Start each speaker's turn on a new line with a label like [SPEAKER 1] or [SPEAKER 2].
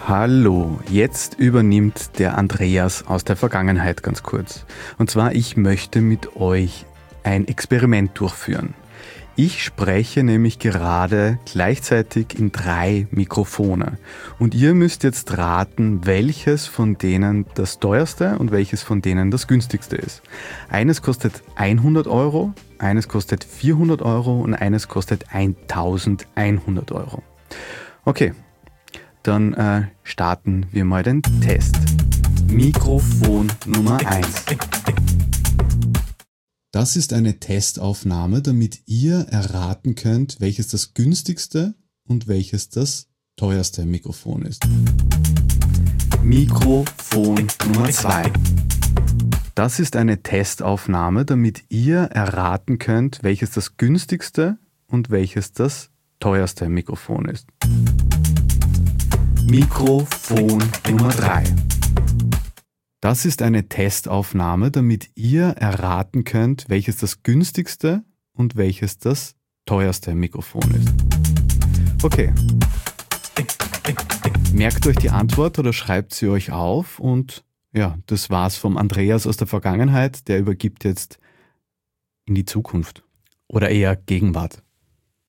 [SPEAKER 1] Hallo, jetzt übernimmt der Andreas aus der Vergangenheit ganz kurz. Und zwar, ich möchte mit euch ein Experiment durchführen. Ich spreche nämlich gerade gleichzeitig in 3 Mikrofone. Und ihr müsst jetzt raten, welches von denen das teuerste und welches von denen das günstigste ist. Eines kostet 100 Euro, eines kostet 400 Euro und eines kostet 1100 Euro. Okay. Dann starten wir mal den Test. Mikrofon Nummer 1.
[SPEAKER 2] Das ist eine Testaufnahme, damit ihr erraten könnt, welches das günstigste und welches das teuerste Mikrofon ist.
[SPEAKER 1] Mikrofon Nummer 2. Das ist eine Testaufnahme, damit ihr erraten könnt, welches das günstigste und welches das teuerste Mikrofon ist. Mikrofon Nummer 3. Das ist eine Testaufnahme, damit ihr erraten könnt, welches das günstigste und welches das teuerste Mikrofon ist. Okay. Merkt euch die Antwort oder schreibt sie euch auf und ja, das war's vom Andreas aus der Vergangenheit, der übergibt jetzt in die Zukunft oder eher Gegenwart.